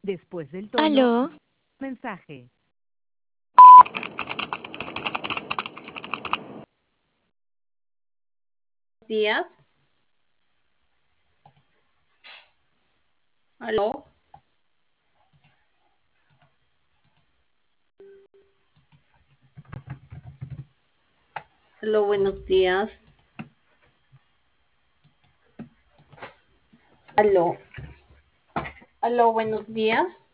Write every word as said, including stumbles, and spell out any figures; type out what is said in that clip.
Después del tono, Aló, mensaje. Días. Aló. Aló, buenos días. Aló. Aló, buenos días.